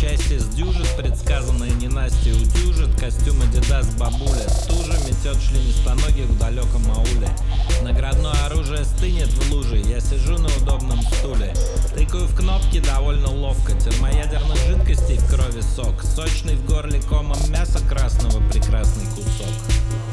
счастье сдюжит, предсказанное ненастье утюжит. Костюм Адидас бабуля стужа метет членистоногих в далеком ауле. Наградное оружие стынет в луже, я сижу на удобном стуле. Тыкаю в кнопки довольно ловко, термоядерных жидкостей в крови сок. Сочный в горле комом мяса красного прекрасный кусок.